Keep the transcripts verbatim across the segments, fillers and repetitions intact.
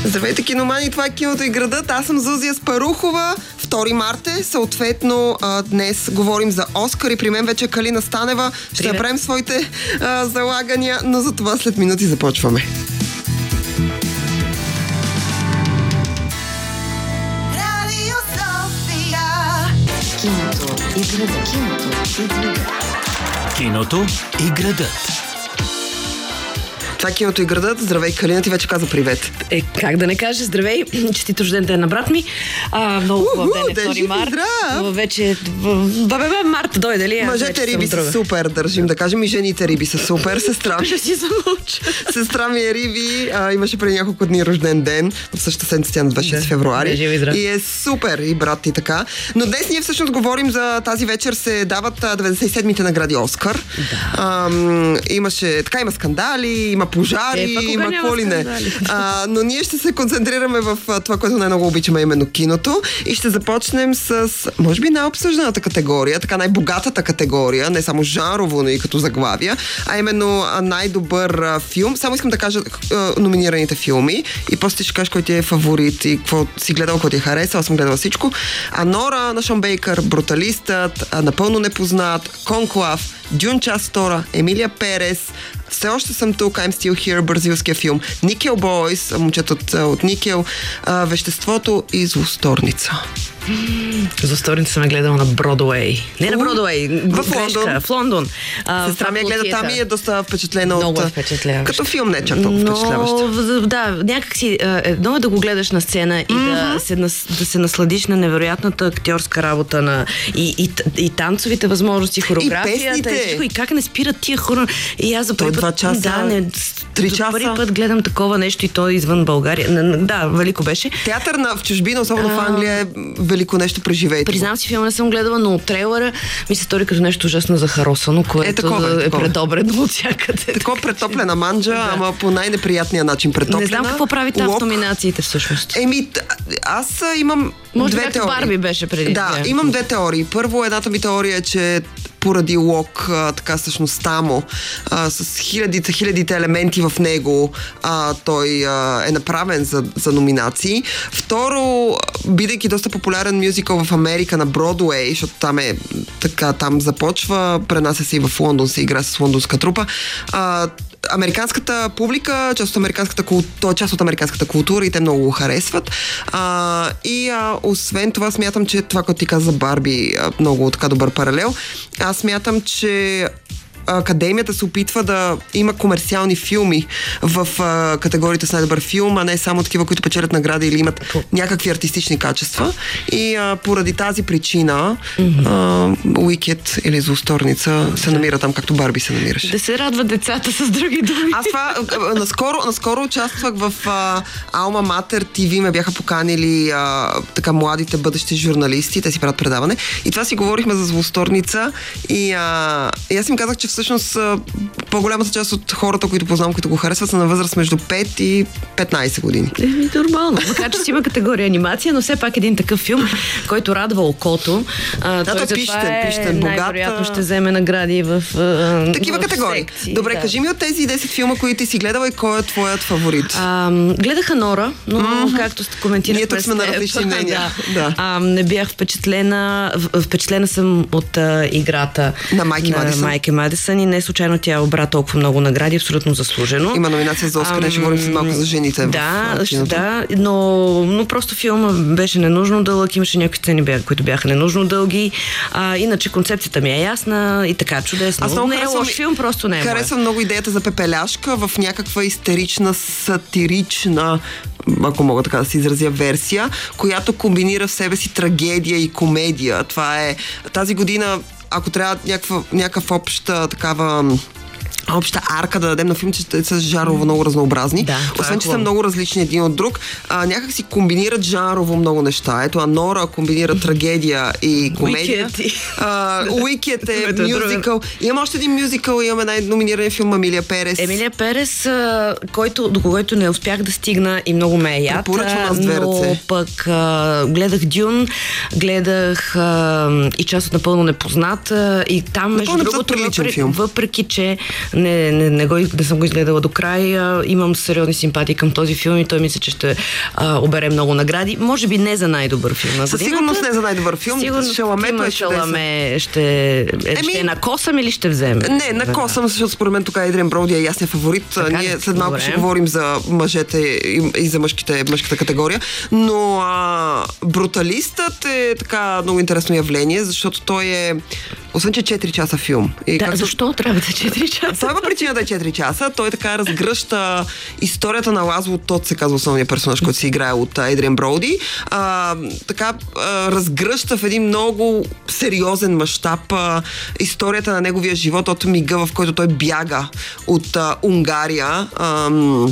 Здравейте, киномани, това е Киното и градът. Аз съм Зузия Спарухова. втори март е, съответно а, днес говорим за Оскар и при мен вече Калина Станева. Ще Привет. направим своите а, залагания, но за това след минути започваме. Киното и градът. Киното и градът. Киното и градът. Това е Киното и градът. Здравей, Калина, ти вече каза привет. Е, как да не кажа, здравей, честит рожден ден на брат ми. А, много хубав ден е да е втори жив и март. здрав! Но вече бабе, март дойде ли? Аз Мъжете вече съм риби са друга. супер, държим да кажем, и жените риби са супер. Сестра ми, Ще си замълча. сестра ми е Риби, а, имаше преди няколко дни рожден ден, в същата седмица тя на двадесет и шести Да, февруари. да е жива и здрава. И е супер, и брат и така. Но днес ние всъщност говорим за тази вечер се дават а, деветдесет и седмите награди Оскар. Да. Ам, имаше, така има скандали, има пожари, Е, па кога има няма какво ли не. скандали? А, но ние ще се концентрираме в а, това, което най-много обичаме, именно киното. И ще започнем с, може би, най-обсъжданата категория, така най-богатата категория, не само жанрово, но и като заглавия, а именно а, най-добър а, филм. Само искам да кажа а, номинираните филми и после ще кажеш кой ти е фаворит и какво си гледал, какво ти е харесал. Аз съм гледала всичко. Анора на Шон Бейкър, Бруталистът, а, Напълно непознат, Конклав, Дюн част втора, Емилия Перес, Все още съм тук, I'm Still Here, бразилския филм, Никел Бойс, момчето от, от Никел, а, Веществото и Злосторница. За вторите съм я гледала на Бродуей. Не на Бродуей, В Лондон. В Лондон. А, Сестра ми я гледа там и е доста впечатлена Много от... е впечатляващ. Като филм не е чак толкова впечатляващ. Но, да, някакси едно е да го гледаш на сцена и mm-hmm. да, се, нас- да се насладиш на невероятната актьорска работа на, и, и, и танцовите възможности, хореографията, песните. и всичко, и как не спират тия хора. И аз за Той първи два път, часа, да, не, три за часа. първи път гледам такова нещо и то извън България. Н- н- Да, велико беше. Театър на, в чужбина, особено в А, Англия, е велико нещо, преживейте. Признавам си, филма не съм гледала, но от трейлера ми се стори като нещо ужасно захаросано, което Е, такова е, е такова е. предобредно от всякъде. Такова претоплена манджа, да. Ама по най-неприятния начин претоплена. Не знам какво прави там в Лок. номинациите всъщност. Еми, т- аз а, имам Може две би теории. Барби беше преди. Да, две. имам две теории. Първо, едната ми теория е, че поради Лок, а, така същността му, а, с хилядите, хилядите елементи в него, а, той а, е направен за, за номинации. Второ, бидейки доста популярен мюзикъл в Америка на Бродуей, защото там е така, там започва, пренася се и в Лондон, се игра с лондонска трупа. А, американската публика, част от американската култура, той е част от американската култура и те много го харесват. А, и а, освен това смятам, че това, което ти каза за Барби, а, много така добър паралел. Аз смятам, че Академията се опитва да има комерциални филми в а, категориите с най-добър филм, а не само такива, които печелят награди или имат някакви артистични качества. И а, поради тази причина Уикет или Злосторница се намира там, както Барби се намираше. Да се радват децата с други думи. Аз това, а, наскоро, наскоро участвах в а, Alma Mater ти ви, ме бяха поканили а, така младите бъдещи журналисти, те си правят предаване. И това си говорихме за Злосторница и, а, и аз им казах, че всъщност а, по-голямата част от хората, които познавам, които го харесват, са на възраст между пет и петнайсет години. Еми, нормално. Макар че си има категория анимация, но все пак един такъв филм, който радва окото. А, той той е затова пищен, е, пищен, богат, най-вероятно а- ще вземе награди в а, Такива в категории. секции, Добре, да. кажи ми от тези десет филма, които ти си гледала и кой е твоят фаворит? А, гледаха Нора, но mm-hmm. както сте коментирахме Ние тук сме с на теб, различни мнения. да. Да. А, не бях впечатлена. в- Впечатлена съм от а, играта На Майки Мадисън. Майки Мадисън и не случайно тя обра толкова много награди, абсолютно заслужено. Има номинация за Оскар, Ам, ще говорим след малко за жените Да, в ще, киното. да, но, но просто филма беше ненужно дълъг, имаше някакви сцени, бя- които бяха ненужно дълги. А, иначе концепцията ми е ясна и така чудесно. Аз много не е харесвам- лош филм, просто не е Харесвам много идеята за пепеляшка в някаква истерична, сатирична, ако мога така да се изразя, версия, която комбинира в себе си трагедия и комедия. Това е тази година, ако трябва някаква, някакъв обща такава обща арка да дадем на филм, че те са жанрово много разнообразни. Да, това Освен, е че са хубаво. много различни един от друг, а, някак си комбинират жанрово много неща. Ето, Анора комбинира трагедия и комедия. Уикет. А, Уикет е Ето, друга. мюзикъл. Имам още един мюзикъл, имаме най-номиниран филм Емилия Перес. Емилия Перес, а, който, до който не успях да стигна и много ме е яд. Препоръчвам аз две но ръце. пък а, гледах Дюн, гледах а, и част от Напълно непознат а, и там, между Напълно непознат другото, приличен въпреки, филм. въпреки, че не, не, не, го, не съм го изгледала до край. А, имам сериозни симпатии към този филм и той мисля, че ще а, обере много награди. Може би не за най-добър филм на Със сигурност не за най-добър филм. Сигурно Шаламето е Шаламе ще, Еми, ще накосам или ще вземе? Не, накосам, защото според мен тук Адриан Броуди е ясният фаворит. Така, Ние след малко добре. ще говорим за мъжете и, и за мъжките, мъжката категория. Но а, Бруталистът е така много интересно явление, защото той е, освен че четири часа филм. И Да, както... защо трябва да е четири часа? Това има причина да е четири часа. Той така разгръща историята на Лазло Тод, се казва основният персонаж, който се играе от Адриан Броуди. А, така а, разгръща в един много сериозен мащаб а, историята на неговия живот от мига, в който той бяга от а, Унгария. А,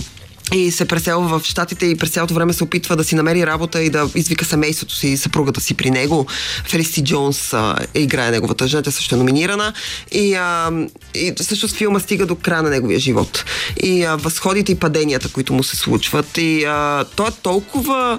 и се преселва в Щатите и през цялото време се опитва да си намери работа и да извика семейството си и съпругата си при него. Фелисити Джонс а, играе неговата жена, тя също е номинирана. И, а, и също с филма стига до края на неговия живот. И а, възходите и паденията, които му се случват. И а, той е толкова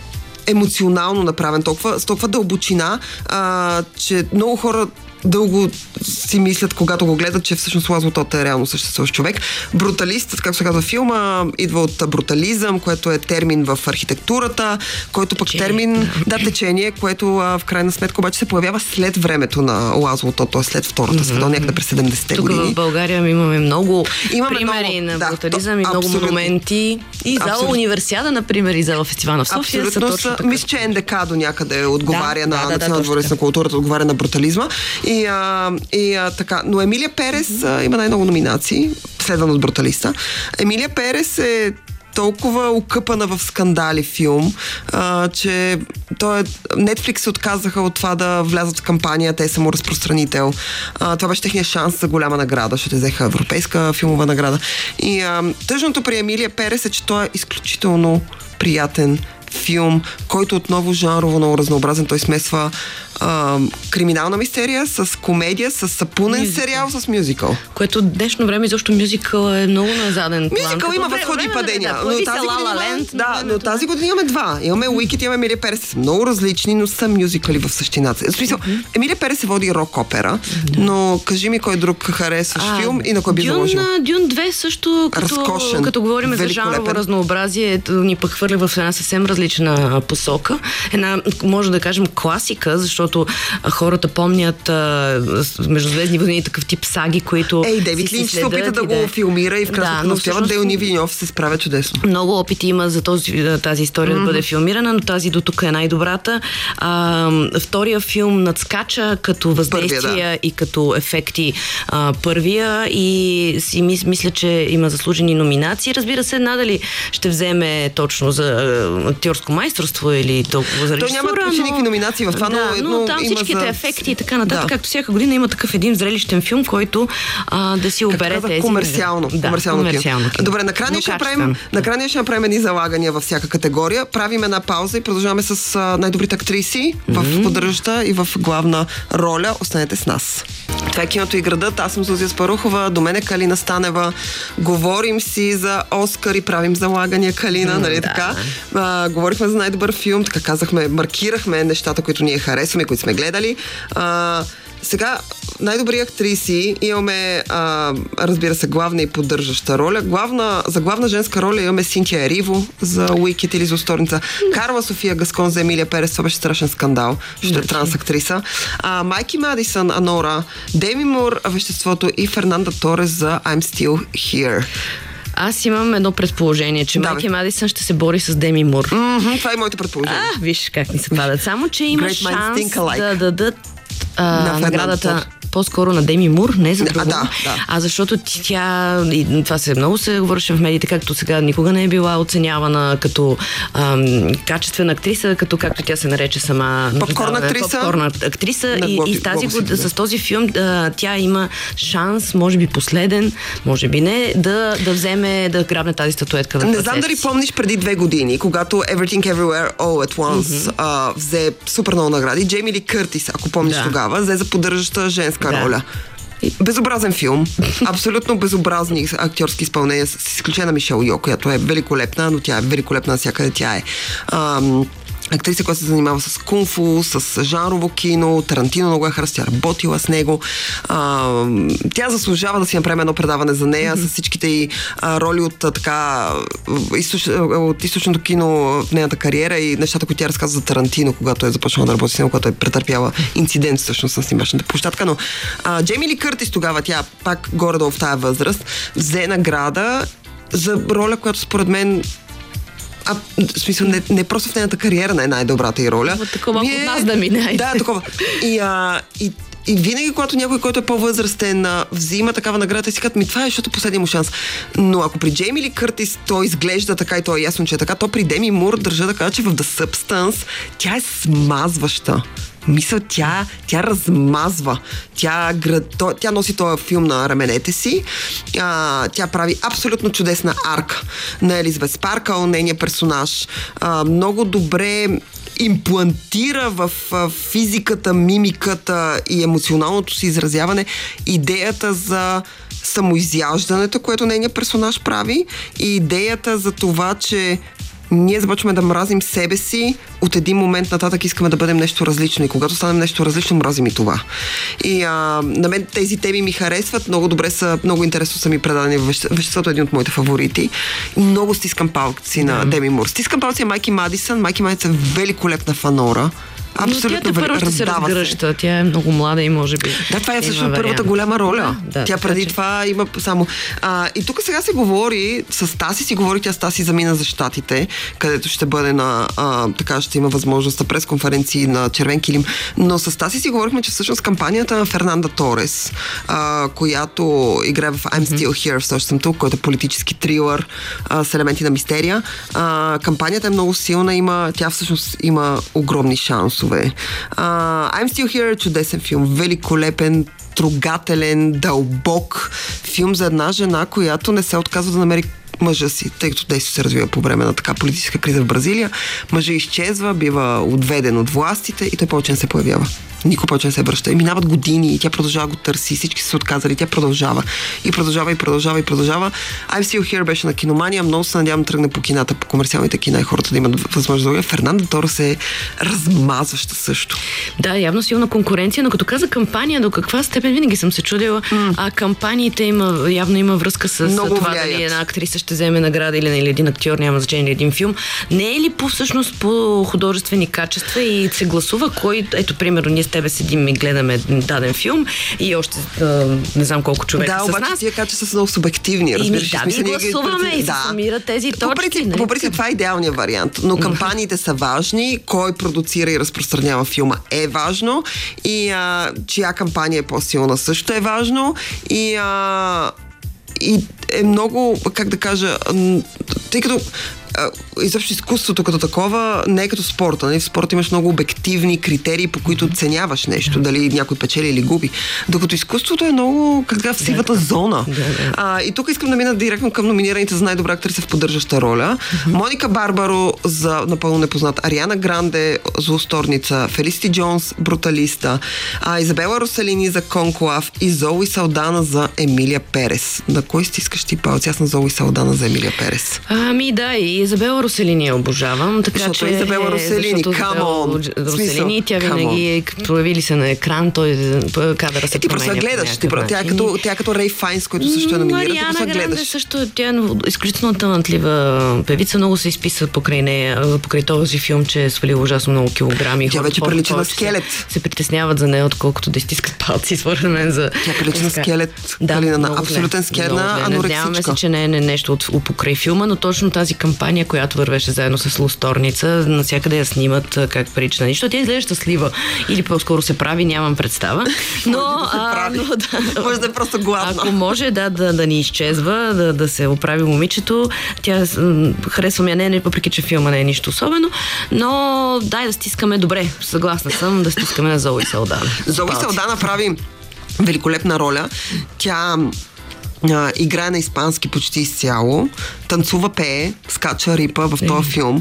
емоционално направен, толкова, с толкова дълбочина, а, че много хора дълго си мислят, когато го гледат, че всъщност Лазло Тод е реално съществуващ човек. Бруталист, както се казва филма, идва от брутализъм, което е термин в архитектурата, който пък Течение. термин, да, течение, което а, в крайна сметка обаче се появява след времето на Лазло Тод, т.е. след Втората световна, някъде през седемдесетте Тук години. в България имаме много Имаме примери много, на да, брутализъм то, и много абсолютно. монументи. И зала Абсолютно. Универсиада, например, и зала фестивала в София Абсолютно са точно са. така. Мисля, че НДК до някъде отговаря Да, на да, да, Национална точно дворец на така. културата, отговаря на брутализма. И, а, и а, така. Но Емилия Перес mm-hmm. а, има най-много номинации, следван от Бруталиста. Емилия Перес е толкова окъпана в скандали филм, а, че той е... Netflix се отказаха от това да влязат в кампания, те са му разпространител. А, това беше техния шанс за голяма награда, ще те взеха европейска филмова награда. И а, тъжното при Емилия Перес е, че той е изключително приятен филм, който отново жанрово много разнообразен. Той смесва а, криминална мистерия с комедия, с сапунен Мюзикъл. сериал с мюзикъл. Което в днешно време изобщо мюзикъл е много на заден план. Мюзикъл има Като възходи и време, падения. Да, но появи се тази La година La имаме, Land, да, но но тази година имаме два. Имаме Уикет, имаме Емилия Перес. Са много различни, но са мюзикали в същината. В смисъл, mm-hmm. Емилия Перес се води рок опера, mm-hmm. но кажи ми кой друг харесваш А, филм и на кой би Дюн, заложил. Дюн две също, като, Разкошен, като говорим за великолепен. жанрово разнообразие, ни пък хвърля в една съвсем различна посока. Една, може да кажем, класика, защото а, хората помнят а, Междузвездни войни, такъв тип саги, които Ей, Дейвид си Линч се се опита следят да и го филмира и в крайна Да, сметка но успява. всъщност Деони Виньов се справя чудесно. много опити има за този, тази история mm-hmm. да бъде филмирана, но тази до тук е най-добрата. А, втория филм надскача като въздействия Първия, да. и като ефекти а, първия и си мис, мисля, че има заслужени номинации. Разбира се, надали ще вземе точно за а, актьорско майсторство или толкова за Той режисура, няма почти но... никакви номинации в това, да, но, но но там има всичките за... ефекти и така нататък, Да. както всяка година има такъв един зрелищен филм, който а, да си обере Казах, тези... комерциално. Да, комерциално, комерциално кино. Добре, накрая ние ще направим, накрая ще направим едни залагания във всяка категория. Правим една пауза и продължаваме с а, най-добрите актриси mm-hmm. в поддържаща и в главна роля. Останете с нас. Това е Киното и градът. Аз съм Зузия Спарухова, до мен е Калина Станева. Говорим си за Оскар и правим залагания, Калина, mm, нали да. така? А, говорихме за най-добър филм, така казахме, маркирахме нещата, които ние харесваме, които сме гледали. А, Сега, най-добри актриси имаме, а, разбира се, главна и поддържаща роля. Главна, за главна женска роля имаме Синтия Ериво за Уикет или за Усторница. Карла София Гаскон за Емилия Перес, това беше страшен скандал, ще е трансактриса. А, Майки Мадисън, Анора, Деми Мур, Веществото и Фернанда Торес за I'm Still Here. Аз имам едно предположение, че Давай. Майки Мадисън ще се бори с Деми Мур. Mm-hmm, това е моето предположение. А, виж как ни се падат. Само, че има Great minds шанс think alike. да дадат а, На наградата Фернандо. по-скоро на Деми Мур, не за А, друго. да, да. А защото тя, и това се много се говореше в медиите, както сега никога не е била оценявана като ам, качествена актриса, като както тя се нарече сама. Попкорн актриса. Попкорн актриса. На И, Глоби- и тази Глобуси, год, да. с този филм а, тя има шанс, може би последен, може би не, да, да вземе, да грабне тази статуетка в Не ръцете знам дали си. помниш преди две години, когато Everything Everywhere All at Once mm-hmm. а, взе супер много награди. Джейми Ли Къртис, ако помниш Да. тогава, взе за поддържаща женска Да. роля. Безобразен филм. Абсолютно безобразни актьорски изпълнения, с изключение на Мишел Йо, която е великолепна, но тя е великолепна навсякъде. Тя е ам, актриса, която се занимава с кунг-фу, с жанрово кино. Тарантино много е харесва, тя работила с него. А, тя заслужава да си направим едно предаване за нея mm-hmm. с всичките й а, роли от, а, така, източ, от източното кино в нейната кариера и нещата, които тя разказва за Тарантино, когато е започнала да работи с него, когато е претърпяла инцидент всъщност на снимачната площадка. Но а, Джейми Ли Къртис тогава, тя пак горе-долу в тая възраст, взе награда за роля, която според мен А, в смисъл, не, не просто в нейната кариера не е най-добрата й роля. Вот такова от е... нас да мине. Да, такова. И, а, и, и винаги, когато някой, който е по-възрастен, взима такава награда, си казват, ми това е, защото последния му шанс. Но ако при Джейми Ли Къртис той изглежда така и то е ясно, че е така, то при Деми Мур държа да кажа, че в The Substance тя е смазваща. Мисля, тя, тя размазва. Тя, тя носи този филм на раменете си. А, тя прави абсолютно чудесна арка на Елизабет Спаркъл, нейният персонаж. А, много добре имплантира в физиката, мимиката и емоционалното си изразяване идеята за самоизяждането, което нейният персонаж прави, и идеята за това, че ние започваме да мразим себе си, от един момент нататък искаме да бъдем нещо различно и когато станем нещо различно, мразим и това. И а, на мен тези теми ми харесват, много добре са, много интересно са ми предадени в веществото, един от моите фаворити. Много стискам палци на Деми Мур. Стискам палци на Майки Мадисън. Майки Мадисън е великолепна фанора. Абсолютно. Но тя първо ще се разгръща. Тя е много млада и може би... Да, това е всъщност първата голяма роля. Да, да, тя преди че... това има само... А, и тук сега се говори, с Таси си говори, тя с Таси замина за Щатите, където ще бъде на... А, така ще има възможност на пресконференции на червен килим. Но с Таси си говорихме, че всъщност кампанията на Фернанда Торес, а, която играе в I'm Still Here, все още съм тук, който е политически трилър а, с елементи на мистерия. А, кампанията е много силна, има, тя всъщност има огромни шансове. Uh, I'm Still Here е чудесен филм, великолепен, трогателен, дълбок филм за една жена, която не се отказва да намери мъжа си, тъй като действие се развива по време на така политическа криза в Бразилия. Мъжа изчезва, бива отведен от властите и той повече не се появява. Никой повече не се връща. И минават години и тя продължава го търси. Всички са се отказали. Тя продължава. И продължава, и продължава, и продължава. I'm Still Here беше на Киномания. Много се надявам да тръгне по кината, по комерциалните кина и хората да имат възможност да го. Фернанда Торес е размазваща също. Да, явно силна конкуренция, но като каза кампания, до каква степен винаги съм се чудила, mm. а кампаниите има, явно има връзка с много това влияят. Дали една актриса ще вземе награда или, или един актьор, няма значение, или един филм. Не е ли по всъщност по художествени качества и се гласува кой, ето примерно ние с тебе седим и гледаме даден филм и още а, не знам колко човека да, с нас. Да, обаче тия качества са много субективни. Разбираш, да, ние гласуваме и се да. Сумират тези точки. По принцип, по принцип това е идеалният вариант, но кампаниите са важни, кой продуцира и разпространява филма е важно и а, чия кампания е по-силна също е важно и а, и е много, как да кажа, тъй като изобщо изкуството като такова не е като спорта. Нали? В спорта имаш много обективни критерии, по които оценяваш нещо, дали някой печели или губи. Докато изкуството е много как да, в сивата зона. Да, да. А, и тук искам да мина директно към номинираните за най-добра актриса в поддържаща роля. Mm-hmm. Моника Барбаро за напълно непознат, Ариана Гранде за Усторница, Фелисити Джонс Бруталиста, а, Изабела Роселини за Конклав и Зои Салдана за Емилия Перес. На кой стискаш ти палци? Аз на Зои Салдана за Емилия Перес. Ами да, и Изабела Роселини я обожавам, така защото че... Изабела Роселини, камон! Роселини, тя винаги е, проявили се на екран, той кадъра се е, ти просто гледаш, ти, тя, е като, тя е като Рей Файнс, който също е номиниран, ти просто гледаш. Също, тя е изключително талантлива певица, много се изписва покрай нея, покрай този филм, че е свалила ужасно много килограми. Тя вече прилича на скелет. Се, се притесняват за нея, отколкото да изтискат палци, според мен. За... Тя прилича на скелет, да, Калина, на абсолютен скелет на анорексичка. Надяваме се, че не е нещо от покрай филма, но точно тази кампания, която вървеше заедно с Лусторница, навсякъде я снимат как прилича на нищо. Тя изглежда щастлива или по-скоро се прави, нямам представа. Но, а, но да, може да е просто гладна. Ако може да, да, да ни изчезва, да, да се оправи момичето, тя харесва ми, не, не, въпреки че филма не е нищо особено, но дай да стискаме добре. Съгласна съм да стискаме на Зои Салдана. Зои Салдана прави великолепна роля. Тя Uh, играе на испански почти изцяло, танцува, пее, скача рипа в този филм.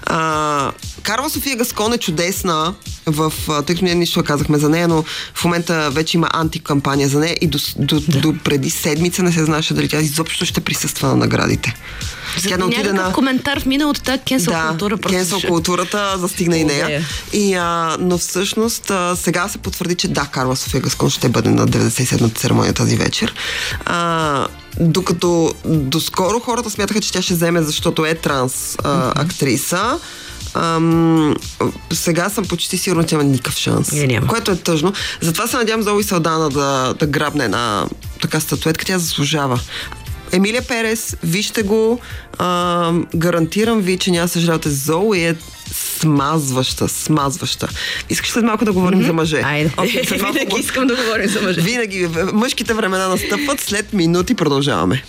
Uh, Карла София Гаскон е чудесна в, тъй като ние нищо казахме за нея, но в момента вече има антикампания за нея и до, до, да. до преди седмица не се знаеше дали тя изобщо ще присъства на наградите. Тя не отиде на... коментар в миналото, тази кенсъл да, култура. Да, кенсъл културата застигна и нея. Удея. И, а, но всъщност а, сега се потвърди, че да, Карла София Гаскон ще бъде на деветдесет и седмата церемония тази вечер. А, докато доскоро хората смятаха, че тя ще вземе, защото е транс а, актриса. Ам, сега съм почти сигурна, че няма никакъв шанс. Не, няма. Което е тъжно. Затова се надявам Зои Салдана да, да грабне една така статуетка. Тя заслужава. Емилия Перес, вижте го. А, гарантирам ви, че няма съжалявате. Зои е смазваща, смазваща. Искаш след малко да говорим mm-hmm. за мъже? Айде. Okay, след малко... Винаги искам да говорим за мъже. Винаги. Мъжките времена настъпват. След минути продължаваме.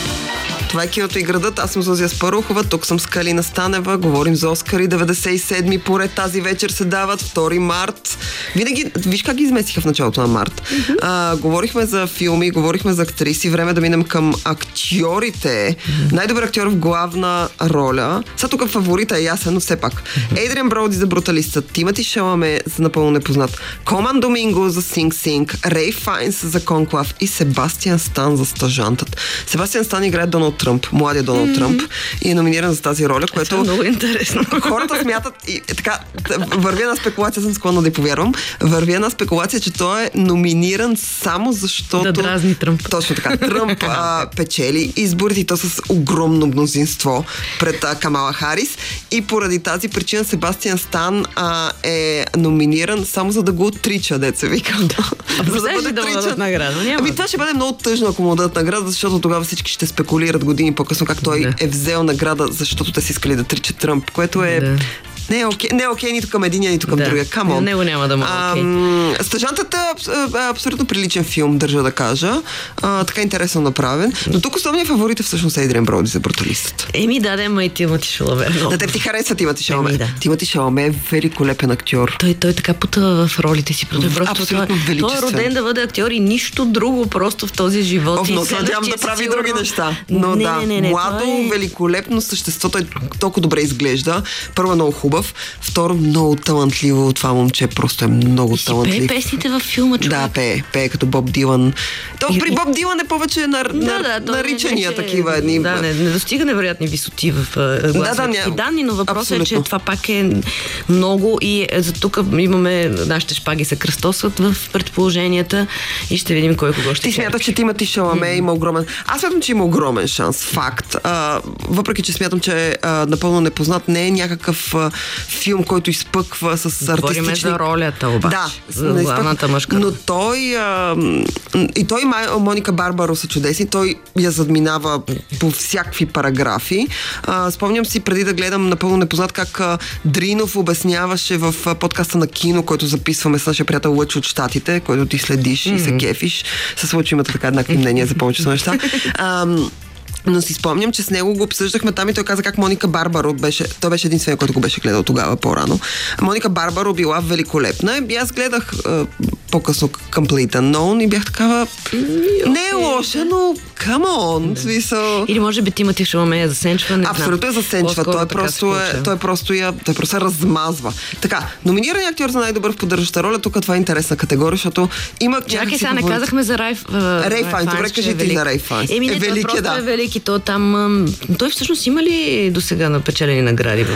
Това е Киното и градът. Аз съм Зозия Спарухова, тук съм с Калина Станева. Говорим за Оскари. деветдесет и седми поред тази вечер се дават. втори март. Винаги, виж как ги изместиха в началото на март. Mm-hmm. А, говорихме за филми, говорихме за актриси. Време да минем към актьорите. Mm-hmm. Най-добър актьор в главна роля. Сега тук фаворита е ясен, но все пак. Mm-hmm. Ейдриан Броуди за Бруталиста, Тимати Шаламе за Напълно непознат, Коман Доминго за Синг Синг, Рей Файнс за Конклав и Себастиан Стан за Стажантът. Себастиан Стан играе Доналд Тръмп, младия Доналд mm-hmm. Тръмп, и е номиниран за тази роля, което... Това е много интересно. Хората смятат, и е, така, върви една спекулация, съм склонна да й повярвам, върви една спекулация, че той е номиниран само защото... Да дразни Тръмп. Точно така. Тръмп а, печели изборите, и то с огромно мнозинство пред а, Камала Харис, и поради тази причина Себастиан Стан а, е номиниран само за да го отрича, деца викам. За да бъде да дадат награда. Няма. Ами това ще бъде много тъжно, ако му дадат награда, защото тогава всички ще спекулират години по-късно как той да. е взел награда, защото те са искали да отричат Тръмп, което е... Да. Не е окей, не е окей нито към единия, нито към да. другия. Камон. Него няма да му окей. Okay. Стажантът е абсолютно приличен филм, държа да кажа. А, така интересно направен. Но тук основният фаворит е всъщност Ейдриан Броуди за Бруталистът. Еми да, да, ма и Тимати Шаламе. На теб ти харесва Тимати Шаламе. Еми, да. Тимати Шаламе е великолепен актьор. Той, той така путава в ролите си. Той, абсолютно той, величествен. Той е роден да бъде актьор и нищо друго просто в този живот. О, но надявам да прави сигурно... други неща. Но не, да, не, не, не, младо, е... великолепно същество. Той толкова добре изглежда. Първо е много хубав. Второ, много талантливо. Това момче просто е много и талантлив. Пее песните във филма, човек. Да, пее, пее като Боб Дилан. То и, при Боб Дилан е повече на, да, на, да, наричания не, такива едни. Да, не, не достига невероятни висоти в гласовите да, да, данни, но въпросът е, че това пак е много и за тук имаме, нашите шпаги се кръстосват в предположенията и ще видим кой кого ще Ти смяташ, че Тимати Шаламе mm-hmm. има огромен... Аз смятам, че има огромен шанс. Факт. А, въпреки, че смятам, че а, Напълно непознат не е някакъв а, филм, който изпъква с артистични... Говориме за ролята обаче. Да. За главната мъжка. Но той... А, и той и Моника Барбаро са чудесни. Той я задминава по всякакви параграфи. А, спомням си, преди да гледам Напълно непознат, как а, Дринов обясняваше в а, подкаста на Кино, който записваме с нашия приятел Лъчо от Щатите, който ти следиш mm-hmm. и се кефиш. Със Лъчо имате така еднакви мнения за повечето неща. А, но си спомням, че с него го обсъждахме там и той каза как Моника Барбаро беше, той беше единствен, който го беше гледал тогава по-рано. Моника Барбаро била великолепна и аз гледах а, по-късно Complete Unknown и бях такава mm, не е лоша, но come on, смисъл. Или може би Тимати Шаламе я засенчва, не абсолютно знам. е засенчва, той просто, е, той просто я, той просто размазва. Така, номиниран актьор за най-добър в поддържаща роля, тук това е интересна категория, защото има... Чакай, сега не казахме за Рай Рей Файнс, добре кажи ти за Рей Файнс. Еми не, е той велики, просто да. е велики, то там... Той всъщност има ли до сега напечелени награди?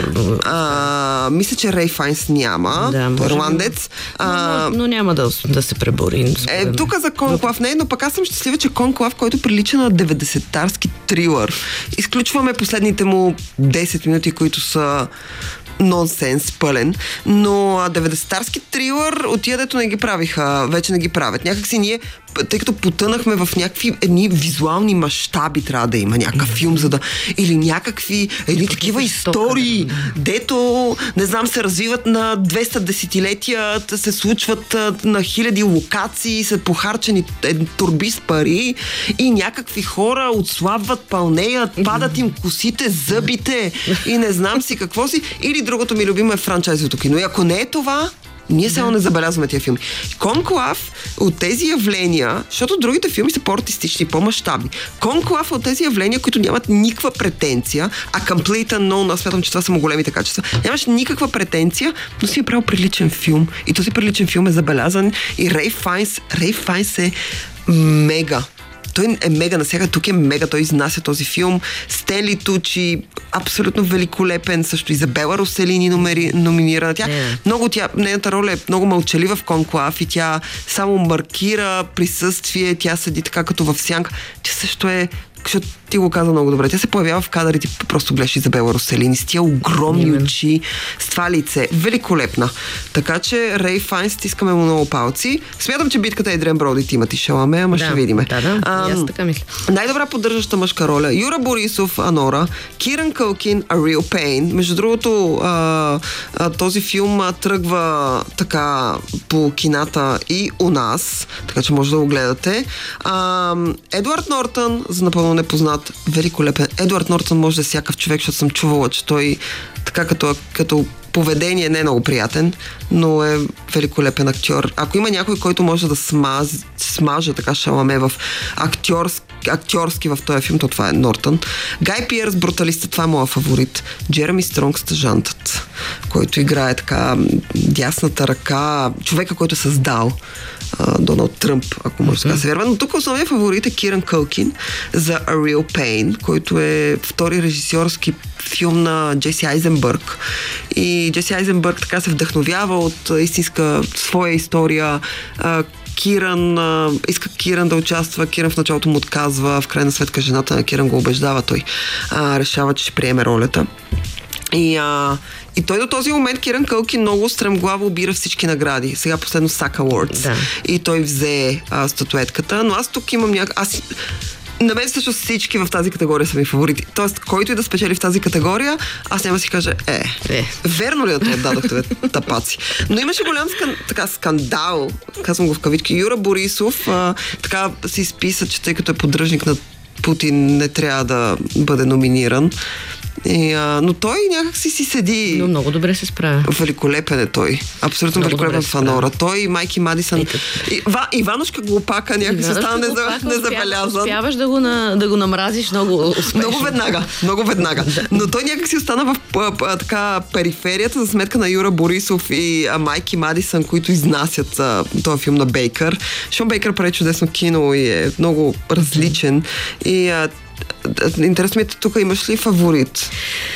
А, мисля, че Рей Файнс няма. Да, той е ирландец. Но, но няма да, да се пребори. Е, тук за Конклав не, но пък аз съм щастлива, че Конклав, който прилича на деветдесетарски трилър. Изключваме последните му десет минути, които са нонсенс, пълен, но деветдесетарски трилър от тия, дето не ги правиха, вече не ги правят. Някакси ние, тъй като потънахме в някакви едни визуални мащаби, трябва да има някакъв филм, за да... Или някакви едни такива истории, дето, не знам, се развиват на двеста десетилетия, се случват на хиляди локации, са похарчени торби с пари и някакви хора отслабват, пълнеят, падат им косите, зъбите и не знам си какво си. Или другото ми любимо е франчайзовото кино. И ако не е това, ние само не забелязваме тия филми. Конклав от тези явления, защото другите филми са по-артистични, по-мащабни. Конклав от тези явления, които нямат никаква претенция, а Complete Unknown, аз смятам, че това са му големите качества. Нямаш никаква претенция, но си е правил приличен филм. И този приличен филм е забелязан. И Рей Файнс, Рей Файнс е мега. той е мега насяга, тук е мега, той изнася този филм. Стенли Тучи, абсолютно великолепен, също Изабела Роселини номери, номинирана. Тя, yeah. много, тя, нейната роля е много мълчалива в конклав и тя само маркира присъствие, тя седи така като в сянка. Тя също е, защото ти го каза много добре. Тя се появява в кадър и ти просто гледаш Изабела Роселини с тия огромни Именно. очи, с това лице. Великолепна. Така че Рей Файнс, стискаме му много палци. Смятам, че битката е Едрен Броуди, Тимати Шаламе, ама да, ще видим. Да, да, Ам, и аз така мисля. Най-добра поддържаща мъжка роля. Юра Борисов, Анора, Киран Кълкин, A Real Pain. Между другото, а, а, този филм а, тръгва така по кината и у нас, така че може да го гледате. А, Едуард Нортън, за напълно непознат, великолепен. Едуард Нортън може да е всякакъв човек, защото съм чувала, че той така като, като поведение не е много приятен, но е великолепен актьор. Ако има някой, който може да смаз, смаже така Шаламе в актьорски, актьорски в този филм, то това е Нортън. Гай Пиерс, Бруталиста, това е моя фаворит. Джереми Стронг, Стъжантът, който играе така дясната ръка, човека, който е създал Доналд Тръмп, ако може да се вярва. Но тук основният фаворит е Киран Кълкин за A Real Pain, който е втори режисьорски филм на Джеси Айзенбърг. И Джеси Айзенбърг така се вдъхновява от истинска своя история. Киран, а, иска Киран да участва, Киран в началото му отказва, в крайна сметка жената на Киран го убеждава, той а, решава, че ще приеме ролята. И, а, и той до този момент, Киран Кълкин, много стремглаво обира всички награди. Сега последно Сак Awards. Да. И той взе а, статуетката, но аз тук имам някак... Аз... На мен също всички в тази категория са ми фаворити. Тоест, който и да спечели в тази категория, аз няма да си кажа, е, е. верно ли да те отдадохте, бе, тапаци? Но имаше голям скан, така, скандал, казвам го в кавички. Юра Борисов а, така се изписа, че тъй като е поддръжник на Путин, не трябва да бъде номиниран. И, а, но той някак си си седи... Но много добре се справя. Великолепен е той. Абсолютно много великолепен в Анора. Той, Майки Мадисън... Ива, Иванушка Глупака някак си остана незабелязан. Успяваш да го, на, да го намразиш много успешно. Много веднага. Много веднага. Но той някак си остана в а, а, така периферията за сметка на Юра Борисов и а, Майки Мадисън, които изнасят а, този филм на Бейкър. Шон Бейкър прави чудесно кино и е много различен. И а, интересно ми е, тук имаш ли фаворит?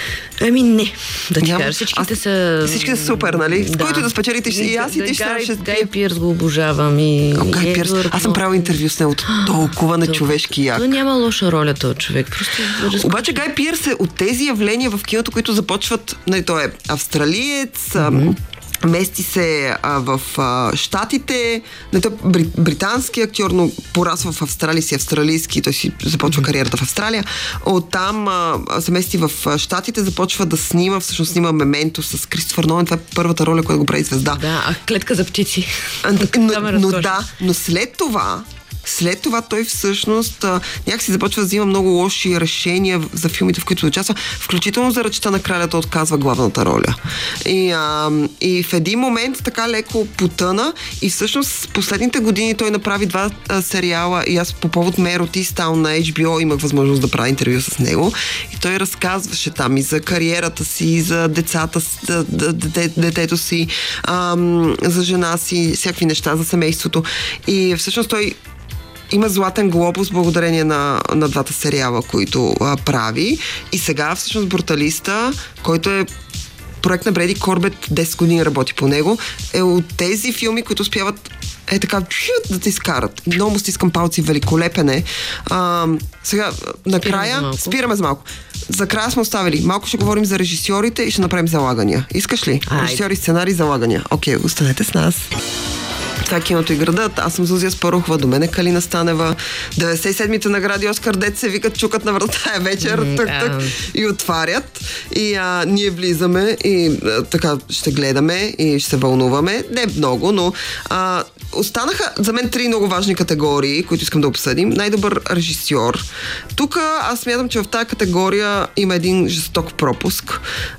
Ами не, да ти Няма. кажа, всичките аз, са... Всичките са супер, нали? Да. С който да спечелите и аз и ти ще... Гай, ще... Гай Пиерс го обожавам и... О, Гай Пиерс, аз съм правил интервю с него, толкова на човешки як. Но няма лоша роля този човек, просто... Обаче Гай Пиерс е от тези явления в киното, които започват, нали, той е австралиец, mm-hmm. мести се а, в а, Щатите, не, той е бри, британски актьор, но порасва в Австралия, си австралийски, той си започва mm-hmm. кариерата в Австралия. Оттам а, се мести в Щатите, започва да снима, всъщност снима Мементо с Кристофър Нолан, това е първата роля, която го прави звезда. Да, а Клетка за птици. А, но, но да, но след това След това той всъщност а, някакси започва да взима много лоши решения за филмите, в които участва, включително за Ръчта на кралята отказва главната роля. И, а, и в един момент така леко потъна и всъщност последните години той направи два а, сериала и аз по повод Мероти Стаун на Ейч Би О имах възможност да правя интервю с него и той разказваше там и за кариерата си, и за децата, за дете, детето си, а, за жена си, всякакви неща, за семейството. И всъщност той има златен глобус благодарение на, на двата сериала, които а, прави. И сега всъщност Бруталиста, който е проект на Бреди Корбет, десет години работи по него, е от тези филми, които успяват е така да те изкарат. Много му стискам палци, великолепен е. А, сега, накрая, спираме за, спираме за малко. За края сме оставили. Малко ще говорим за режисьорите и ще направим залагания. Искаш ли? Айде. Режисьори, сценарий, залагания. Окей, останете с нас. Това е Киното и градът. Аз съм Зузия Спарухова, до мен е Калина Станева. деветдесет и седмите награди Оскар, дет се викат, чукат на врата е вечер, mm, тък, тък, и отварят. И а, ние влизаме и а, така ще гледаме и ще се вълнуваме. Не много, но а, останаха за мен три много важни категории, които искам да обсъдим. Най-добър режисьор. Тук аз смятам, че в тази категория има един жесток пропуск.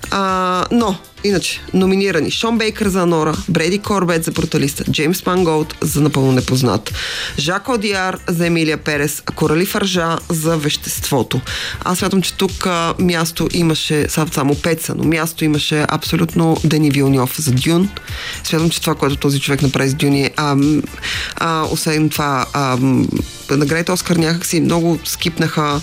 А, но иначе, номинирани Шон Бейкър за Анора, Бреди Корбет за Бруталиста, Джеймс Манголд за Напълно непознат, Жак Одиар за Емилия Перес, Корали Фаржа за Веществото. Аз смятам, че тук а, място имаше, само пет са, но място имаше абсолютно Дени Вилньов за Дюн. Смятам, че това, което този човек направи с Дюн е а, а, освен това а, наградите Оскар някакси много скипнаха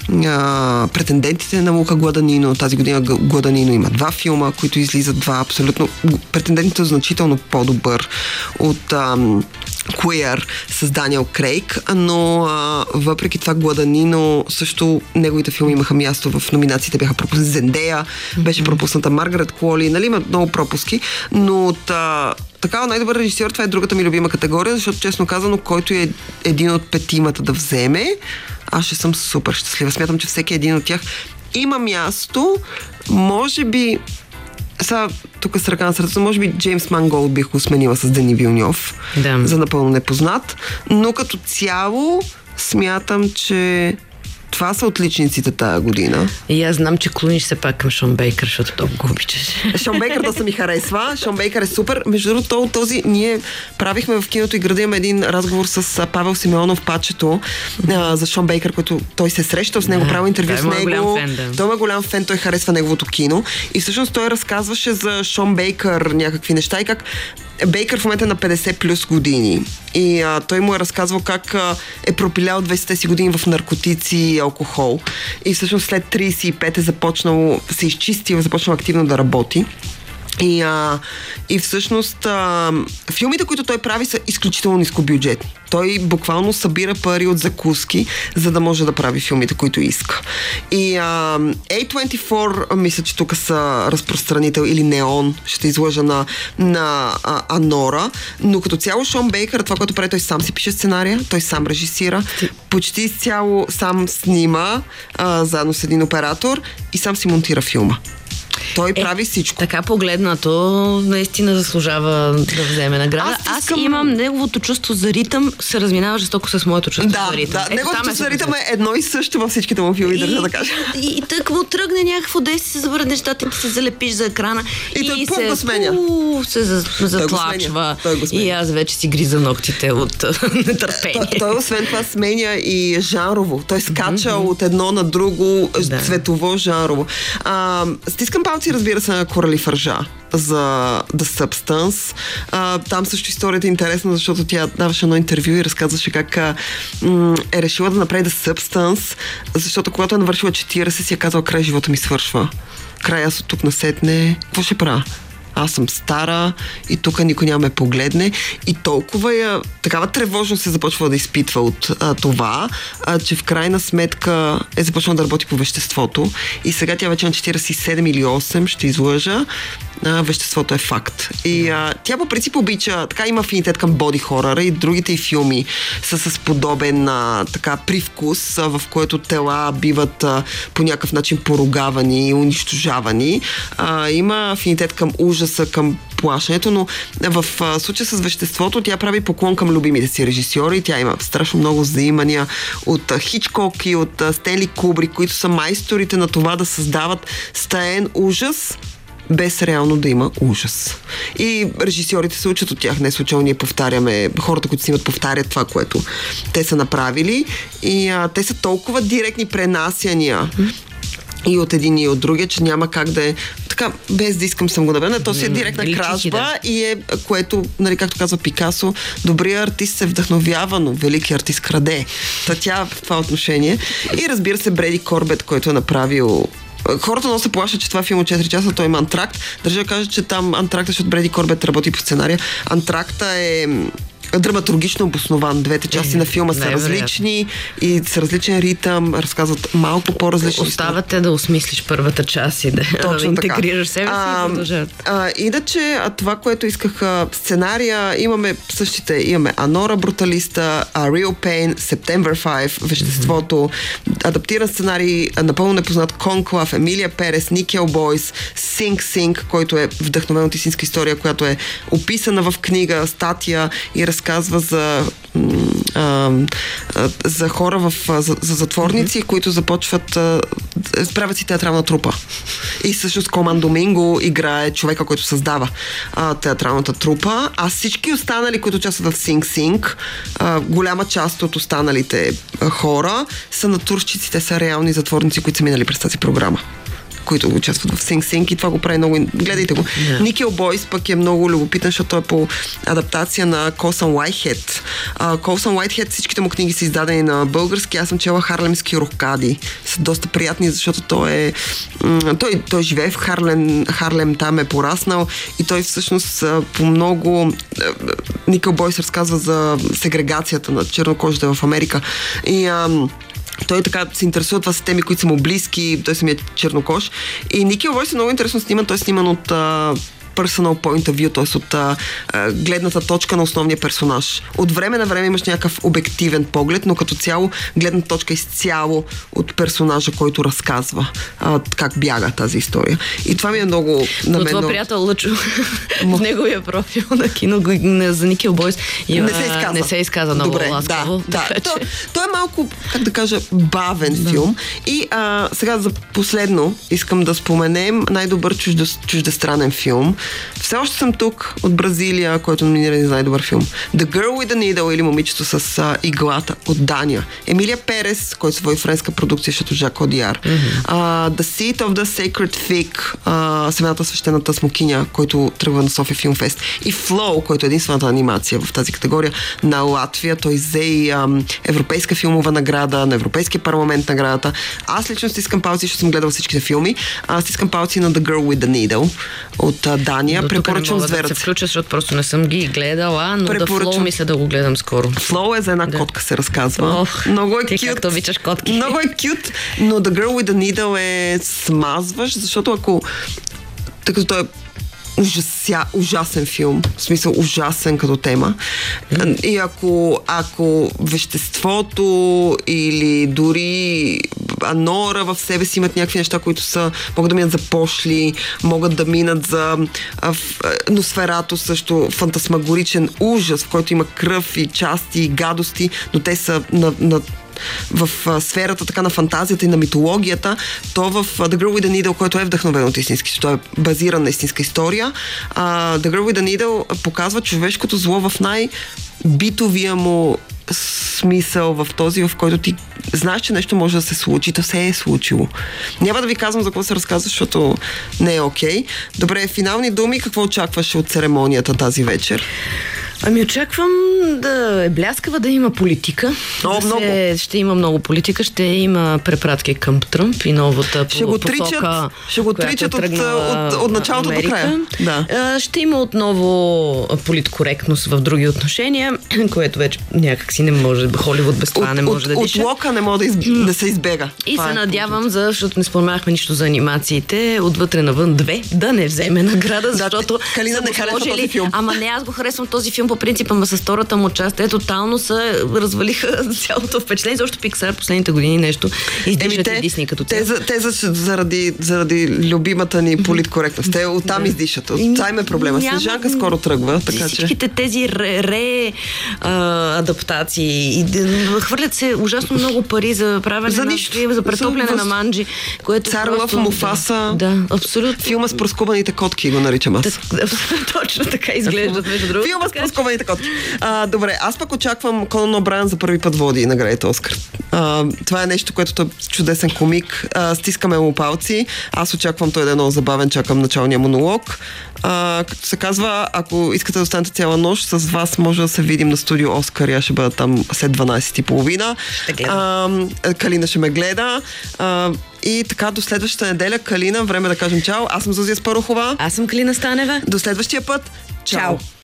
а, претендентите на Лука Гладанино. Тази година Гладанино има два филма, които излизат два абсолютно. Претендентите са значително по-добър от ам, Queer с Даниел Крейг, но а, въпреки това Гладанино също неговите филми имаха място в номинациите, бяха пропуснати. Зендея, беше пропусната Маргарет Куоли, нали, има много пропуски, но от а, такава най-добър режисьор, това е другата ми любима категория, защото честно казано, който е един от петимата да вземе, аз ще съм супер щастлива. Смятам, че всеки един от тях има място, може би сега, тук с ръка на сърцето, може би Джеймс Манголд бих го сменила с Дени Вилньов, да. За напълно непознат, но като цяло смятам, че това са отличниците тая година. И аз знам, че клониш се пак към Шон Бейкър, защото толкова го обичаш. Шон Бейкър да се ми харесва. Шон Бейкър е супер. Между другото, този ние правихме в киното и града, имаме един разговор с Павел Симеонов, Пачето, а, за Шон Бейкър, който той се среща с него, да, правил интервю с него. Фен, да. Той е голям фен, той харесва неговото кино. И всъщност той разказваше за Шон Бейкър някакви неща и как Бейкър в момента е на петдесет плюс години. И а, той му е разказвал как а, е пропилял двайсетте си години в наркотици и алкохол. И всъщност след трийсет и пет е започнал, се изчистил, започнал активно да работи. И, а, и всъщност а, филмите, които той прави, са изключително нискобюджетни. Той буквално събира пари от закуски, за да може да прави филмите, които иска. И а, ей двайсет и четири, мисля, че тук са разпространител, или Неон, ще излъжа на, на а, Анора, но като цяло Шон Бейкър, това, което прави, той сам си пише сценария, той сам режисира, почти изцяло сам снима, а, заедно с един оператор и сам си монтира филма. Той е, прави всичко. Така погледнато, наистина заслужава да вземе награда. Аз, искам... Аз имам неговото чувство за ритъм, се разминава жестоко с моето чувство да, за ритъм. Да, неговото чувство за ритъм е едно и също във всичките му филми, държа да кажа. И, и, и тък му тръгне някакво действие, се завърне нещата, ти се залепиш за екрана и, и той се, го сменя. У, се затлачва. И аз вече си гриза ногтите от нетърпение. Той, той освен това сменя и жанрово. Той скача mm-hmm. от едно на друго, да. Цветово, жанрово. А, стискам палци, разбира се, на Корали Фържа за The Substance. А, там също историята е интересна, защото тя даваше едно интервю и разказваше как а, м- е решила да направи The Substance, защото когато е навършила четирийсет, си е казала: край живота ми свършва. Край, аз от тук насетне, какво ще правя? Аз съм стара и тук никой няма ме погледне. И толкова я, такава тревожност се започва да изпитва от а, това, а, че в крайна сметка е започнала да работи по веществото. И сега тя вече на четирийсет и седем или осем, ще излъжа, а, веществото е факт. И а, тя по принцип обича, така има афинитет към боди хоръра и другите й филми са с подобен а, така привкус, а, в което тела биват а, по някакъв начин поругавани и унищожавани. А, има афинитет към ужаса, към плашенето, но в а, случая с веществото тя прави поклон към любимите си режисьори. Тя има страшно много взаимания от а, Хичкок и от а, Стенли Кубрик, които са майсторите на това да създават стаен ужас, без реално да има ужас. И режисьорите се учат от тях. Не случайно ние повтаряме, хората, които снимат, повтарят това, което те са направили. И а, те са толкова директни пренасяния и от един и от другия, че няма как да е така, без да искам съм го навена. То си е директна кражба да. И е, което, нали, както казва Пикасо, добрият артист се вдъхновява, но великият артист краде. Та тя в това отношение. И разбира се, Бреди Корбет, който е направил. Хората много се плашат, че това филм от четири часа, той има антракт. Държа да кажа, че там антракта, защото Бреди Корбет работи по сценария. Антракта е драматургично обоснован. Двете части е, на филма са различни и с различен ритъм, разказват малко по-различни. Оставате да осмислиш първата част и да, да интегрираш себе си а, и продължават. А, иначе, това, което исках сценария, имаме същите, имаме Анора Бруталиста, A Real Pain, September пет, Веществото, mm-hmm. адаптиран сценарий, напълно непознат, Конклав, Емилия Перес, Никел Бойс, Sing Sing, който е вдъхновен от истинска история, която е описана в книга, статия и разказва за, а, а, за хора в, за, за затворници, mm-hmm. които започват а, правят си театрална трупа. И всъщност Коман Доминго играе човека, който създава а, театралната трупа, а всички останали, които участват в Sing Sing, а, голяма част от останалите а, хора са натурщици, те са реални затворници, които са минали през тази програма. които участват в Sing Sing и това го прави много... Гледайте го. Yeah. Никел Бойс пък е много любопитен, защото той е по адаптация на Колсън Уайтхед. Колсън Уайтхед, всичките му книги са издадени на български. Аз съм чела Харлемски рокади. Са доста приятни, защото той е... М- той, той живее в Харлем, Харлем, там е пораснал и той всъщност по много... Никел Бойс разказва за сегрегацията на чернокожите в Америка. И... Ам, той така се интересува, това са теми, които са му близки, той самият чернокож. И Никел Бойс е много интересно сниман, той е сниман от а, personal point of view, т.е. от а, гледната точка на основния персонаж. От време на време имаш някакъв обективен поглед, но като цяло гледната точка е изцяло от персонажа, който разказва а, как бяга тази история. И това ми е много... На но мен това много... приятел Лъчо в неговия профил на кино за Никел Бойс не се изказа. Не се изказа много Добре, ласкаво. Да, да. Че... То, то е малко, как да кажа, бавен да. филм. И а, сега за последно искам да споменем най-добър чужда, чуждестранен филм. Все още съм тук от Бразилия, който номиниран за най-добър филм. The Girl with the Needle или Момичето с а, иглата от Дания. Емилия Перес, който свои френска продукция, защото Жак Одияр. Mm-hmm. Uh, the Seed of the Sacred Fig, uh, Семената свещената смокиня, който тръгва на София Филм Фест. И Flow, който е единствената анимация в тази категория на Латвия. Той взе и um, Европейска филмова награда, на Европейския парламент наградата. Аз лично стискам палци, защото съм гледала всичките филми. Аз стискам палци на The Girl with the Needle от uh, Дания. До Препоръчвам тук не мога да се включа, защото просто не съм ги гледала, но да Flow мисля да го гледам скоро. Flow е за една да. котка, се разказва. Ох, много е ти кют. както обичаш котки. Много е кют, но The Girl with the Needle е смазваш, защото ако тъй като той е ужася, ужасен филм, в смисъл ужасен като тема. Mm. И ако, ако веществото или дори анора в себе си имат някакви неща, които са, могат да минат за пошли, могат да минат за а, в, носферато също, фантасмагоричен ужас, в който има кръв и части и гадости, но те са на, на в а, сферата така на фантазията и на митологията, то в uh, The Girl with the Needle, който е вдъхновен от истински, той е базиран на истинска история. Uh, The Girl with the Needle показва човешкото зло в най-битовия му смисъл, в този, в който ти знаеш, че нещо може да се случи, то се е случило. Няма да ви казвам за какво се разказва, защото не е окей. Okay. Добре, финални думи, какво очакваш от церемонията тази вечер? Ами очаквам да е бляскава, да има политика. О, да много. Се, ще има много политика, ще има препратки към Тръмп и новата ще го тричат, посока, ще го тричат от, от, от началото Америка. до края. Да. Ще има отново политкоректност в други отношения, което вече някак си не може, Холивуд без това от, не може от, да диша. От лока не може да, из, да се избега. И това се е надявам, за, защото не споменахме нищо за анимациите, отвътре навън две, да не вземе награда, защото да, Калина не харесва сложили, този филм. Ама не, аз го харесвам този филм по принцип, ама с втората му част, те тотално се развалиха цялото впечатление, защото Pixar последните години нещо издържат и Дисни като те. Те, те за, заради, заради любимата ни политкоректност. Те оттам да. издишат. Оттам е проблема. Няма... Снежанка скоро тръгва. Така, всичките че... тези ре, ре а, адаптации и хвърлят се ужасно много пари за правене за на нищо. за претопляне за... на манджи, което Цар просто... Лъв, Муфаса. Да, да, абсолютно. Филма с проскубаните котки го наричам аз. Точно така изглеждат, между другото. Филма с проскубаните котки. А, добре, аз пък очаквам Конан О'Брайан за първи път води наградите Оскар. А, това е нещо, което е чудесен комик. А, стискаме му палци. Аз очаквам той да е много забавен, чакам началния монолог. А, като се казва, ако искате да останете цяла нощ, с вас може да се видим на студио Оскар. Я ще бъда там след дванайсет и половина. Калина ще ме гледа. А, и така, до следващата неделя, Калина, време да кажем чао. Аз съм Зузия Спарухова. Аз съм Калина Станева. До следващия път. Чао! Чао.